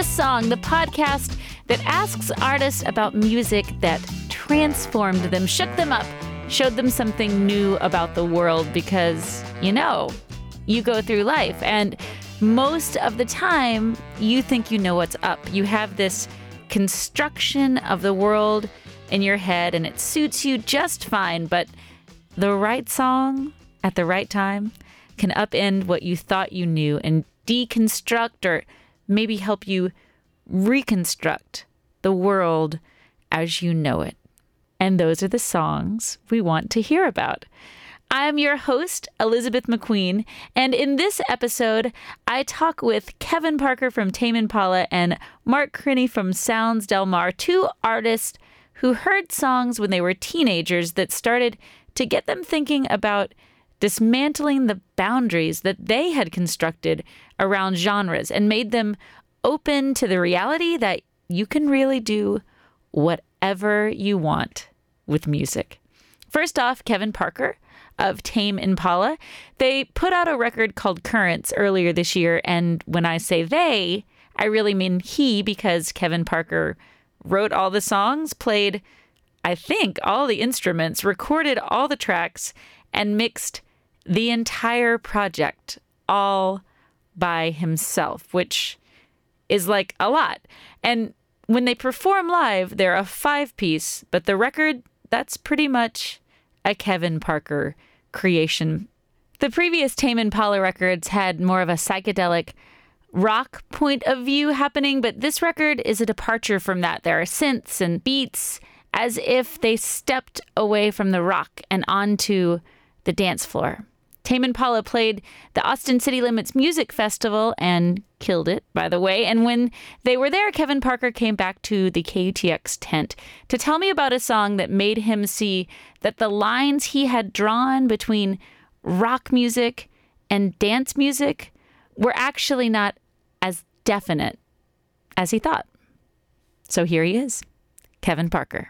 This Song, the podcast that asks artists about music that transformed them, shook them up, showed them something new about the world because, you go through life and most of the time you think you know what's up. You have this construction of the world in your head and it suits you just fine, but the right song at the right time can upend what you thought you knew and deconstruct or maybe help you reconstruct the world as you know it. And those are the songs we want to hear about. I'm your host, Elizabeth McQueen, and in this episode, I talk with Kevin Parker from Tame Impala and Mark Crinny from Sounds Del Mar, two artists who heard songs when they were teenagers that started to get them thinking about dismantling the boundaries that they had constructed around genres and made them open to the reality that you can really do whatever you want with music. First off, Kevin Parker of Tame Impala. They put out a record called Currents earlier this year, and when I say they, I really mean he, because Kevin Parker wrote all the songs, played, I think, all the instruments, recorded all the tracks, and mixed the entire project all by himself, which is like a lot. And when they perform live, they're a 5-piece, but the record, that's pretty much a Kevin Parker creation. The previous Tame Impala records had more of a psychedelic rock point of view happening, but this record is a departure from that. There are synths and beats as if they stepped away from the rock and onto the dance floor. Tame Impala played the Austin City Limits Music Festival and killed it, by the way. And when they were there, Kevin Parker came back to the KUTX tent to tell me about a song that made him see that the lines he had drawn between rock music and dance music were actually not as definite as he thought. So here he is, Kevin Parker.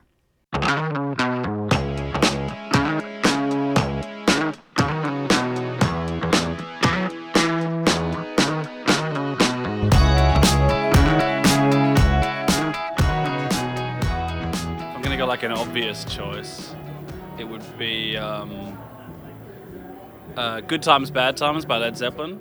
Like an obvious choice, it would be Good Times, Bad Times by Led Zeppelin.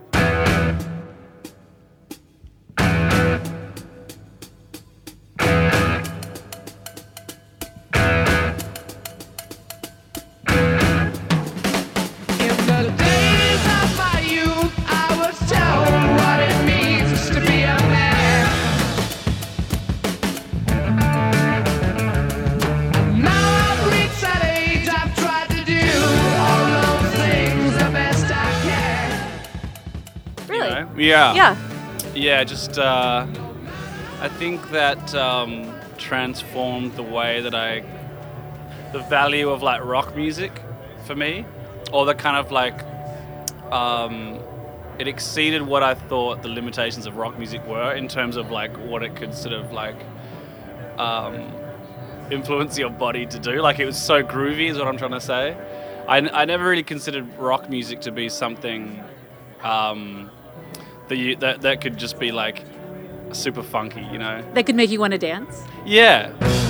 Yeah, just I think that transformed the way that the value of like rock music for me, or the kind of like it exceeded what I thought the limitations of rock music were in terms of like what it could sort of like influence your body to do. Like it was so groovy is what I'm trying to say. I never really considered rock music to be something that could just be like super funky, That could make you want to dance? Yeah.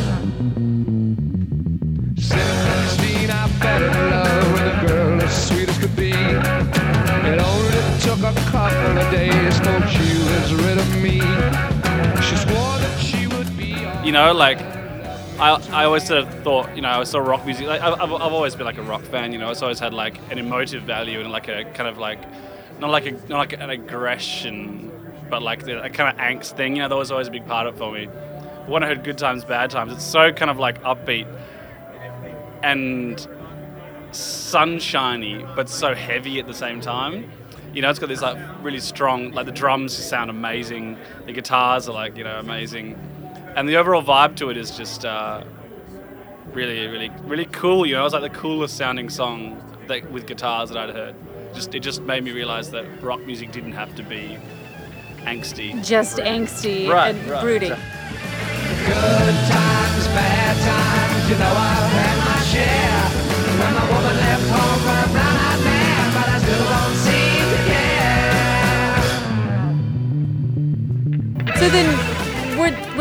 I fell in love with a girl as sweet as could be. It only took a couple of days before she was rid of me. She swore that she would be like I always sort of thought, I saw rock music. Like I've always been like a rock fan, It's always had like an emotive value and like a kind of like not like an aggression, but like a kind of angst thing. That was always a big part of it for me. But when I heard Good Times, Bad Times, it's so kind of like upbeat and sunshiny, but so heavy at the same time. It's got this like really strong, like the drums sound amazing, the guitars are like, amazing. And the overall vibe to it is just really, really, really cool. It was like the coolest sounding song with guitars that I'd heard. It just made me realize that rock music didn't have to be angsty. Just angsty and brooding. Good times, bad times, I've had my share. When my woman left home for a brown-eyed man, but I still don't seem to care. So then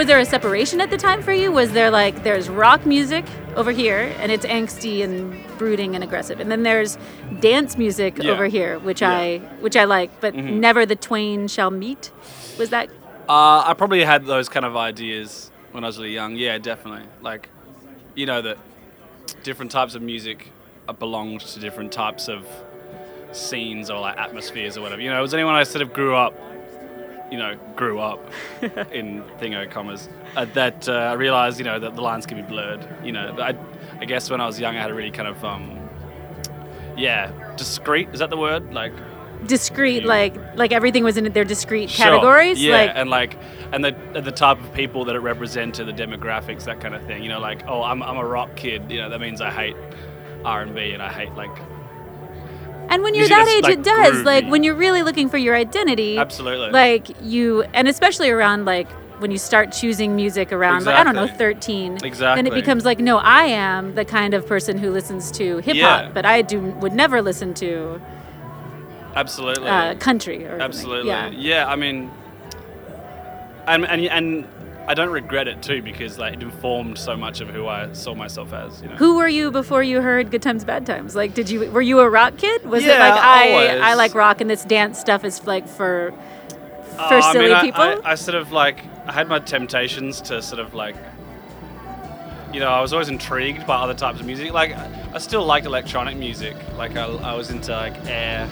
was there a separation at the time for you? Was there like, there's rock music over here, and it's angsty and brooding and aggressive, and then there's dance music over here, which I like, but never the twain shall meet? Was that? I probably had those kind of ideas when I was really young. Yeah, definitely. Like, you know, that different types of music belonged to different types of scenes or like atmospheres or whatever. You know, it was anyone I sort of grew up in thingo commas, that I realized, you know, that the lines can be blurred. You know, I guess when I was young, I had a really kind of, discrete, is that the word? Like, discrete, like everything was in their discrete categories. Yeah, and the type of people that it represented, the demographics, that kind of thing. You know, like, oh, I'm a rock kid. You know, that means I hate R&B and I hate like. And when you're that age, like, it does. Groovy. Like when you're really looking for your identity. Absolutely. Like and especially around like when you start choosing music around, like, I don't know, 13. Exactly. Then it becomes like, no, I am the kind of person who listens to hip hop, but I would never listen to. Absolutely. Country. Or absolutely. Yeah. I mean, and I don't regret it too, because like it informed so much of who I saw myself as. You know. Who were you before you heard Good Times Bad Times? Like, were you a rock kid? Was it like I like rock and this dance stuff is like for silly people? I sort of like I had my temptations to sort of like, you know, I was always intrigued by other types of music. Like I still liked electronic music. Like I was into like Air.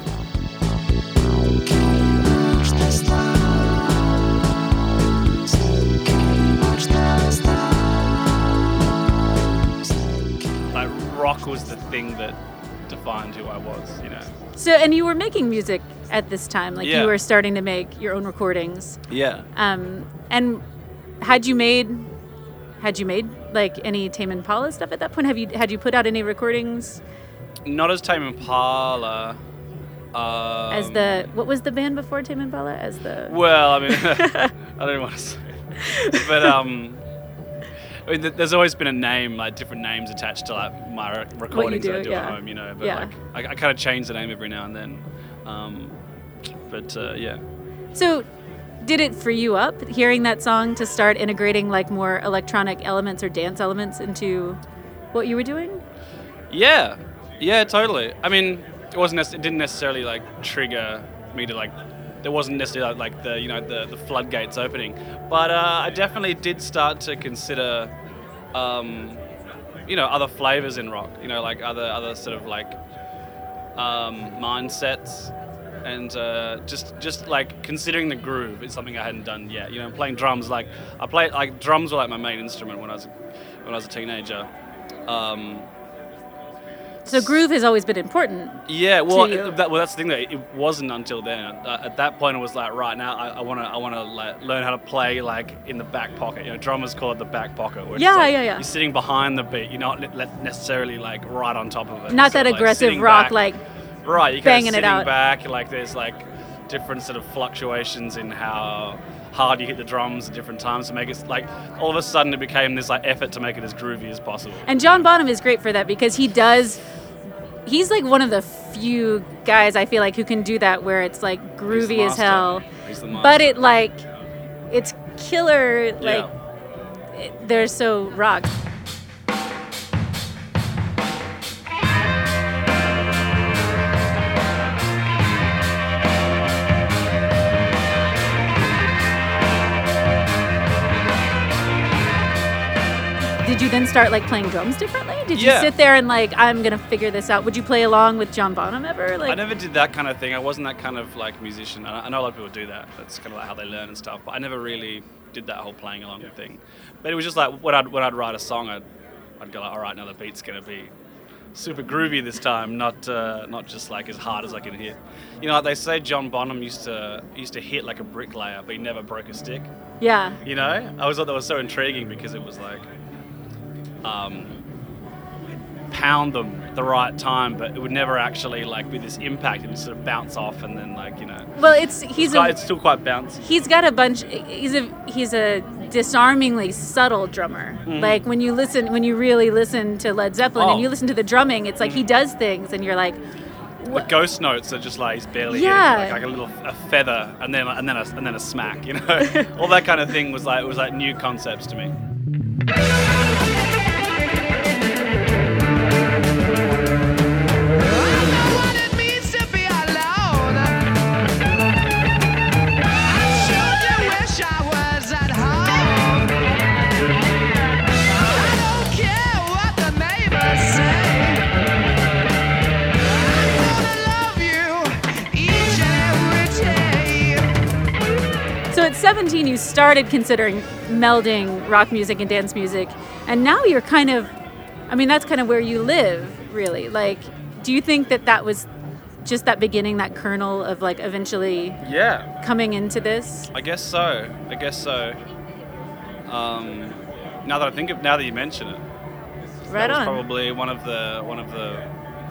Like rock was the thing that defined who I was, you know. So, and you were making music at this time, like you were starting to make your own recordings. Yeah. And had you made like any Tame Impala stuff at that point? Had you put out any recordings? Not as Tame Impala. As what was the band before Tame Impala? Well, I mean, I don't want to say it. But I mean, there's always been a name, like different names attached to like my recordings that I do at home, you know. But like, I kind of change the name every now and then. Yeah. So, did it free you up hearing that song to start integrating like more electronic elements or dance elements into what you were doing? Yeah, totally. I mean, it didn't necessarily like trigger me to like. There wasn't necessarily like the floodgates opening, but I definitely did start to consider, other flavors in rock. You know, like other sort of like mindsets, and just like considering the groove is something I hadn't done yet. You know, playing drums, like drums were like my main instrument when I was a teenager. So groove has always been important. Yeah, well, to you. That's the thing, that it wasn't until then. At that point, it was like, right now, I want to like learn how to play like in the back pocket. You know, drummers call it the back pocket. Where You're sitting behind the beat. You're not necessarily like right on top of it. Not that aggressive rock back, like. Right, you're banging kind of it out. Sitting back, like there's like different sort of fluctuations in how hard you hit the drums at different times to make it like all of a sudden it became this like effort to make it as groovy as possible. And John Bonham is great for that because he's like one of the few guys I feel like who can do that where it's like groovy as hell. He's the master. But it's killer, like they're so rock. Did you then start like playing drums differently? Did you sit there and like, I'm gonna figure this out? Would you play along with John Bonham ever? Like, I never did that kind of thing. I wasn't that kind of like musician. I know a lot of people do that. That's kind of like how they learn and stuff. But I never really did that whole playing along thing. But it was just like when I'd write a song, I'd go like, all right, now the beat's gonna be super groovy this time, not just like as hard as I can hit. You know, like they say John Bonham used to hit like a bricklayer, but he never broke a stick. Yeah. You know, I always thought that was so intriguing because it was like. Pound them at the right time, but it would never actually like be this impact. It would sort of bounce off, and then like, you know. Well, it's still quite bouncy. He's got a bunch. He's a disarmingly subtle drummer. Mm-hmm. Like when you really listen to Led Zeppelin and you listen to the drumming, it's like he does things, and you're like, The ghost notes are just like he's barely Yeah. hitting, like a feather, and then a smack. You know, all that kind of thing was like new concepts to me. So at 17, you started considering melding rock music and dance music, and now you're kind of, I mean, that's kind of where you live, really. Like, do you think that was just that beginning, that kernel of like eventually Yeah. coming into this? I guess so. Now that you mention it, Right that was on. probably one of the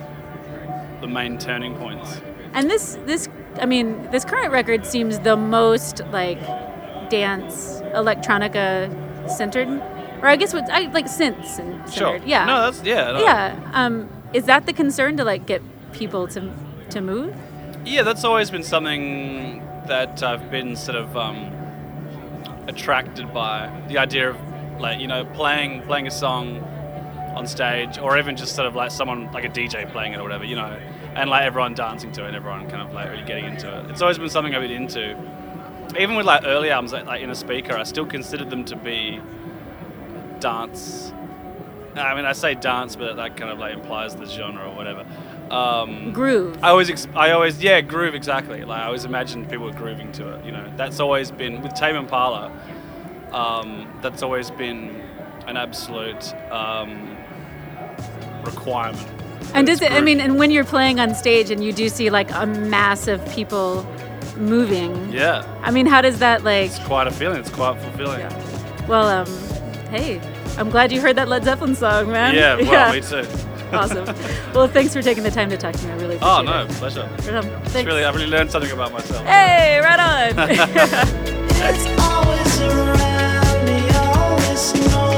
main turning points. And this current record seems the most like dance electronica centered, or I guess like synths and centered. Sure. Yeah. No, that's no. Yeah. Is that the concern, to like get people to move? Yeah, that's always been something that I've been sort of attracted by, the idea of like, you know, playing a song on stage, or even just sort of like someone like a DJ playing it or whatever, you know, and like everyone dancing to it and everyone kind of like really getting into it. It's always been something I've been into. Even with like early albums, like In a Speaker, I still considered them to be dance. I mean, I say dance, but that kind of like implies the genre or whatever. Groove. I always, yeah, groove, exactly. Like I always imagined people were grooving to it. You know, that's always been with Tame Impala. That's always been an absolute requirement. And does it? I mean, and when you're playing on stage and you do see like a mass of people moving. Yeah. I mean, how does that like? It's quite a feeling. It's quite fulfilling. Well, hey, I'm glad you heard that Led Zeppelin song, man. Yeah. Well, me too. Awesome. Well, thanks for taking the time to talk to me. I really appreciate Oh it. no, pleasure. Right on. Thanks. I've really learned something about myself. Hey, right on. It's always around me, always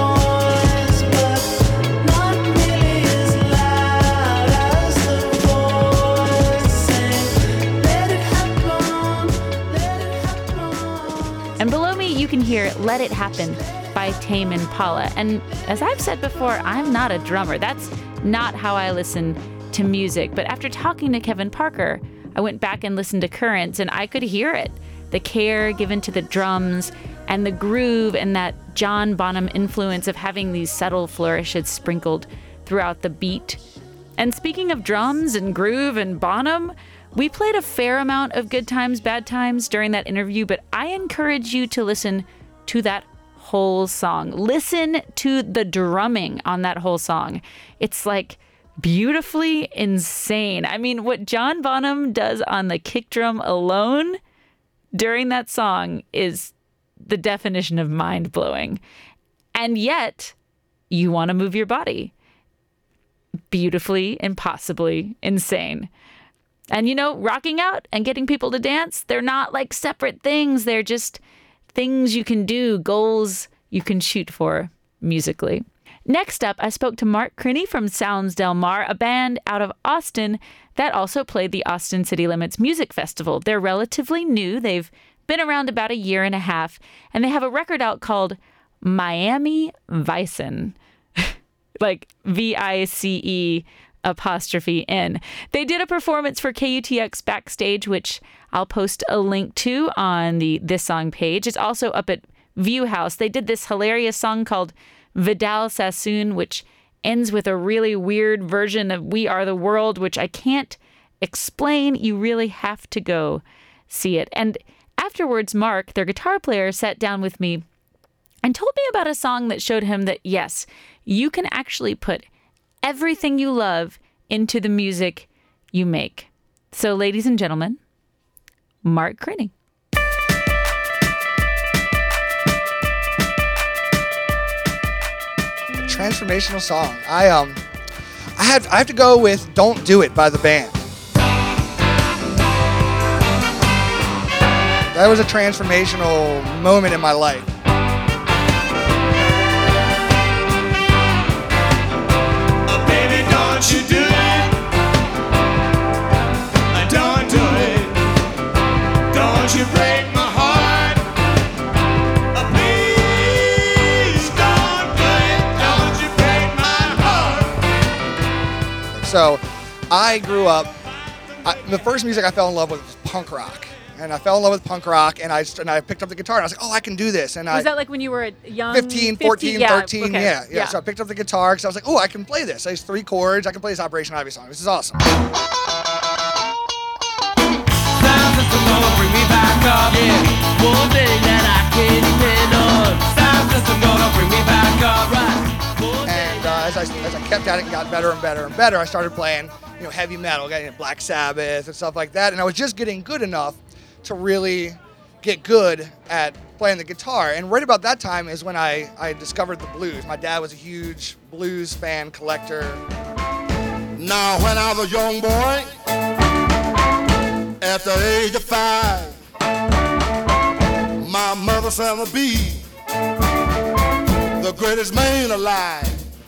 noise, but not nearly as loud as the voice saying, let it happen, let it happen. And below me, you can hear Let It Happen by Tame Impala. And as I've said before, I'm not a drummer. That's not how I listen to music. But after talking to Kevin Parker, I went back and listened to Currents, and I could hear it. The care given to the drums and the groove and that John Bonham influence of having these subtle flourishes sprinkled throughout the beat. And speaking of drums and groove and Bonham, we played a fair amount of Good Times, Bad Times during that interview, but I encourage you to listen to that whole song. Listen to the drumming on that whole song. It's like beautifully insane. I mean, what John Bonham does on the kick drum alone during that song is the definition of mind-blowing. And yet, you want to move your body. Beautifully, impossibly insane. And you know, rocking out and getting people to dance, they're not like separate things. They're just things you can do, goals you can shoot for musically. Next up, I spoke to Mark Crinny from Sounds Del Mar, a band out of Austin that also played the Austin City Limits Music Festival. They're relatively new. They've been around about a year and a half, and they have a record out called Miami Vicen. Like VICE''N. They did a performance for KUTX Backstage, which I'll post a link to on the This Song page. It's also up at View House. They did this hilarious song called Vidal Sassoon, which ends with a really weird version of We Are the World, which I can't explain. You really have to go see it. And afterwards, Mark, their guitar player, sat down with me and told me about a song that showed him that, yes, you can actually put everything you love into the music you make. So, ladies and gentlemen, Mark Crinny. Transformational song. I have to go with "Don't Do It" by the Band. That was a transformational moment in my life. Baby, don't you do it. So I grew up, the first music I fell in love with was punk rock. And I fell in love with punk rock, and I picked up the guitar, and I was like, oh, I can do this. And Was that like when you were a young 15, 14, 13, okay. yeah. So I picked up the guitar because I was like, oh, I can play this. There's 3 chords. I can play this Operation Ivy song. This is awesome. Sound system gonna bring me back up. Yeah, one day that I can depend on. Sound system gonna bring me back up, right? One day And as I kept at it and got better and better and better, I started playing, heavy metal, getting Black Sabbath and stuff like that. And I was just getting good enough to really get good at playing the guitar. And right about that time is when I discovered the blues. My dad was a huge blues fan collector. Now, when I was a young boy, at the age of 5, my mother said I'd be the greatest man alive.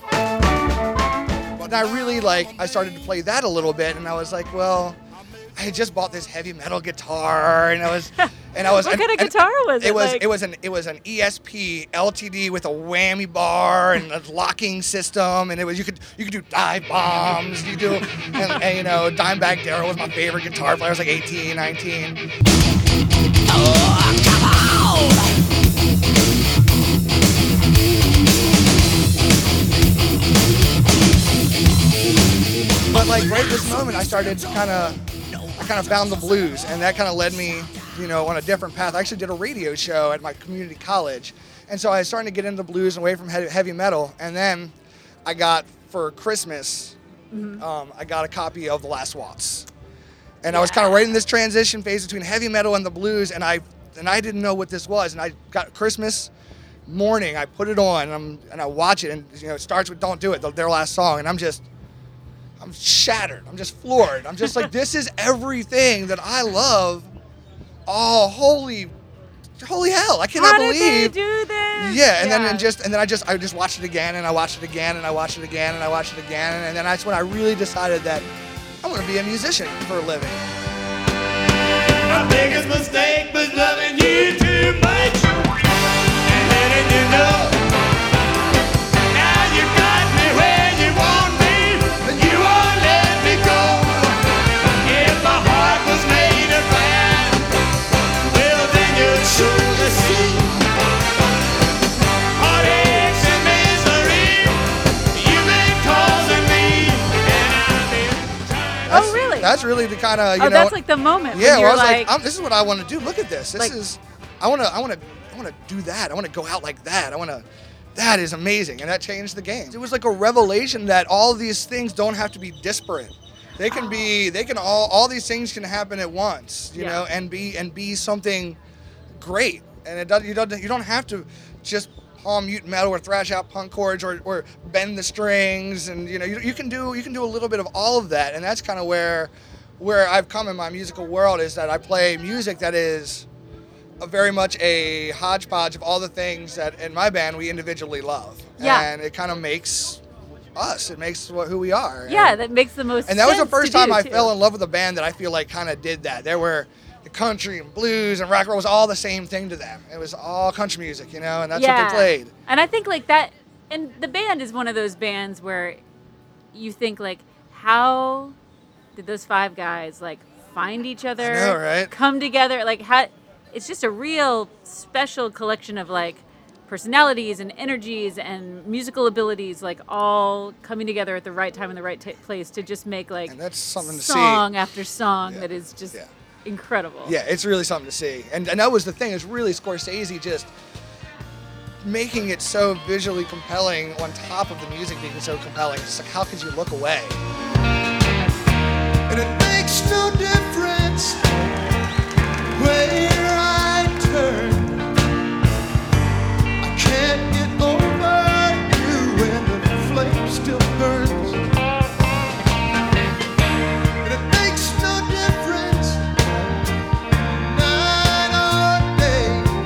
And I really I started to play that a little bit, and I was like, well, I had just bought this heavy metal guitar, and I was What kind of guitar was it? It was an ESP LTD with a whammy bar and a locking system, and you could do dive bombs, and Dimebag Darrell was my favorite guitar player. I was like 18, 19. But right this moment, I kind of found the blues, and that kind of led me, on a different path. I actually did a radio show at my community college, and so I was starting to get into blues and away from heavy metal. And then I got, for Christmas, I got a copy of The Last Waltz, and I was kind of right in this transition phase between heavy metal and the blues, and I didn't know what this was. And I got Christmas morning, I put it on, and I watch it, and it starts with "Don't Do It," their last song, and I'm shattered. I'm just floored. I'm just like, this is everything that I love. Oh, holy hell! I cannot believe. How did they do this? Yeah, and then I just watched it again, and I watched it again, and I watched it again, and I watched it again, and then that's when I really decided that I'm going to be a musician for a living. my biggest mistake was loving you too much. And letting you know. Now you got me where you want me, and you won't let me go. If my heart was made of glass, well then you'd surely see heartaches and misery you've been causing me, and I've been trying. Oh, really? That's really the kind of, that's like the moment. yeah, when where I you're was like, this is what I want to do. Look at this. Like- I want to do that. I want to go out like that. That is amazing. And that changed the game. It was like a revelation that all these things don't have to be disparate. They can all these things can happen at once, you Yeah. know, and be something great. And you don't have to just palm mute metal or thrash out punk chords or bend the strings, and you can do a little bit of all of that. And that's kind of where I've come in my musical world, is that I play music that is very much a hodgepodge of all the things that in my band we individually love. Yeah. And it kind of makes us. It makes who we are. Yeah, that makes the most sense. And that was the first time I too. fell in love with a band that I feel like kind of did that. There were the country and blues and rock and roll was all the same thing to them. It was all country music, and that's what they played. And I think like that, and the band is one of those bands where you think like, how did those five guys like find each other? I know, right? Come together, like how? It's just a real special collection of like personalities and energies and musical abilities, like all coming together at the right time in the right place to just make like And that's something to see. song after song Yeah. that is just Yeah. incredible. Yeah, it's really something to see. And that was the thing, is really Scorsese just making it so visually compelling on top of the music being so compelling. It's like, how could you look away? And it makes no difference where I turn. I can't get over you when the flame still burns. And it makes no difference night or day.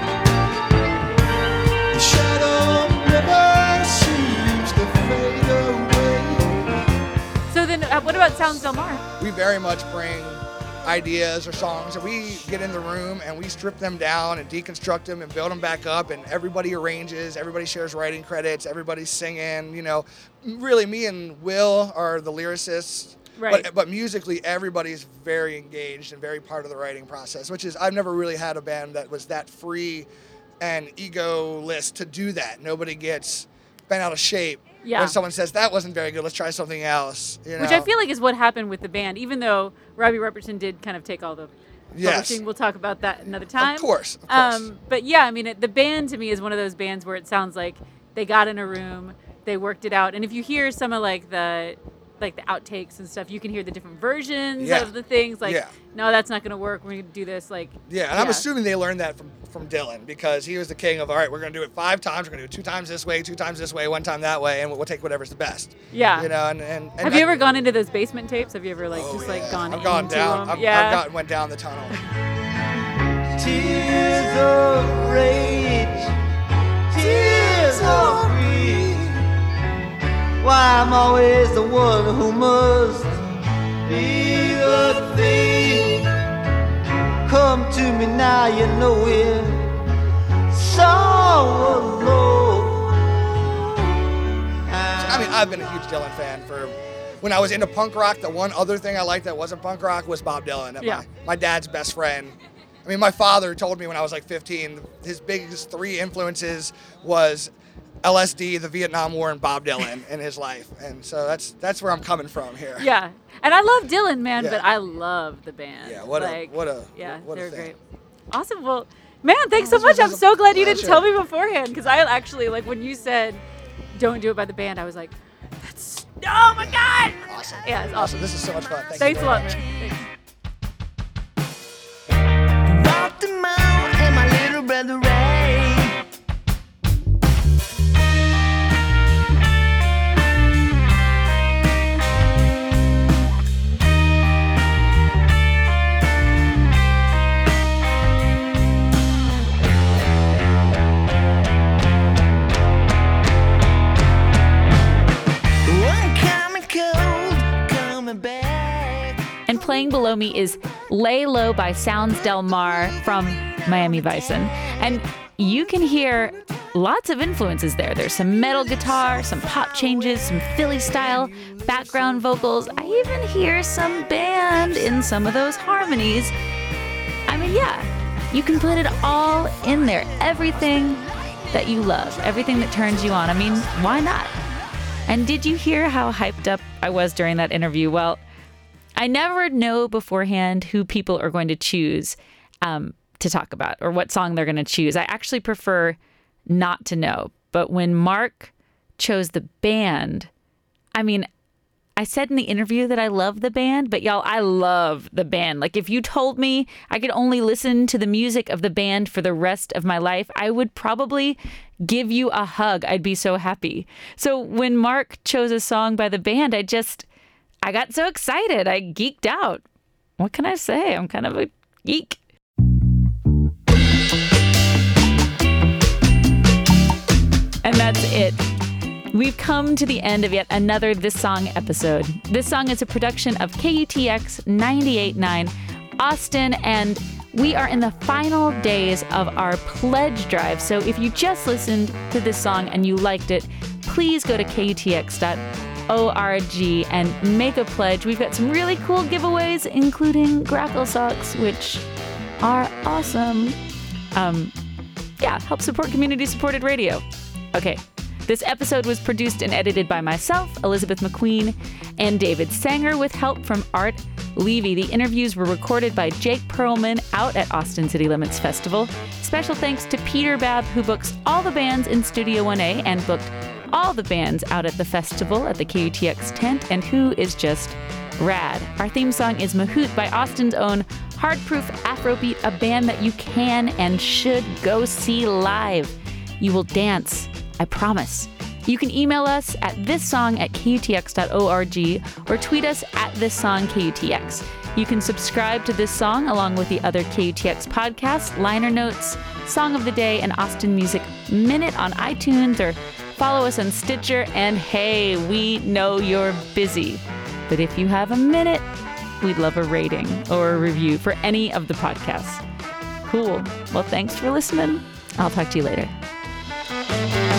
The shadow never seems to fade away. So then, what about Sounds Del Mar? We very much bring ideas or songs, and we get in the room and we strip them down and deconstruct them and build them back up, and everybody arranges, everybody shares writing credits, everybody's singing, you know. Really, me and Will are the lyricists. Right. But musically, everybody's very engaged and very part of the writing process, which is, I've never really had a band that was that free and egoless to do that. Nobody gets bent out of shape when someone says, that wasn't very good, let's try something else. You know? Which I feel like is what happened with the band, even though Robbie Robertson did kind of take all the publishing. We'll talk about that another time. Of course. But yeah, I mean, the band to me is one of those bands where it sounds like they got in a room, they worked it out. And if you hear some of like the outtakes and stuff, you can hear the different versions of the things. Like, no, that's not going to work. We're going to do this. Like, I'm assuming they learned that from Dylan, because he was the king of, all right, we're going to do it 5 times. We're going to do it 2 times this way, 2 times this way, 1 time that way, and we'll take whatever's the best. Yeah. You know, and have you ever gone into those basement tapes? Have you ever gone I've gone into down. them? Went down the tunnel. Tears of rage, tears of grief. Why I'm always the one who must be the thief. Come to me now, you know it. So alone. I mean, I've been a huge Dylan fan for. When I was into punk rock, the one other thing I liked that wasn't punk rock was Bob Dylan. My dad's best friend. I mean, my father told me when I was like 15, his biggest 3 influences was LSD, the Vietnam War, and Bob Dylan in his life. And so that's where I'm coming from here. Yeah. And I love Dylan, man, but I love the band. Yeah, what a they're thing. great. Awesome. Well, man, thanks so much. I'm so glad you didn't tell me beforehand, because I actually, like, when you said don't do it by the band, I was like, oh my God. Awesome. Yeah, it's awesome. This is so much fun. Thanks a lot, man. Thanks. Walked the mile and my little brother Ray. And playing below me is Lay Low by Sounds Del Mar from Miami Bison. And you can hear lots of influences there. There's some metal guitar, some pop changes, some Philly style background vocals. I even hear some band in some of those harmonies. I mean, yeah, you can put it all in there. Everything that you love, everything that turns you on. I mean, why not? And did you hear how hyped up I was during that interview? Well, I never know beforehand who people are going to choose to talk about or what song they're going to choose. I actually prefer not to know. But when Mark chose the band, I mean, I said in the interview that I love the band, but y'all, I love the band. Like, if you told me I could only listen to the music of the band for the rest of my life, I would probably give you a hug. I'd be so happy. So when Mark chose a song by the band, I got so excited. I geeked out. What can I say? I'm kind of a geek. And that's it. We've come to the end of yet another This Song episode. This Song is a production of KUTX 98.9 Austin, and we are in the final days of our pledge drive. So if you just listened to this song and you liked it, please go to KUTX.org and make a pledge. We've got some really cool giveaways, including Grackle socks, which are awesome. Help support community-supported radio. Okay. This episode was produced and edited by myself, Elizabeth McQueen, and David Sanger with help from Art Levy. The interviews were recorded by Jake Perlman out at Austin City Limits Festival. Special thanks to Peter Babb, who books all the bands in Studio 1A and booked all the bands out at the festival at the KUTX tent, and who is just rad. Our theme song is Mahout by Austin's own Hardproof Afrobeat, a band that you can and should go see live. You will dance. I promise. You can email us at thissong@kutx.org or tweet us at thissongkutx. You can subscribe to This Song along with the other KUTX podcasts, liner notes, Song of the Day, and Austin Music Minute on iTunes, or follow us on Stitcher. And hey, we know you're busy, but if you have a minute, we'd love a rating or a review for any of the podcasts. Cool. Well, thanks for listening. I'll talk to you later.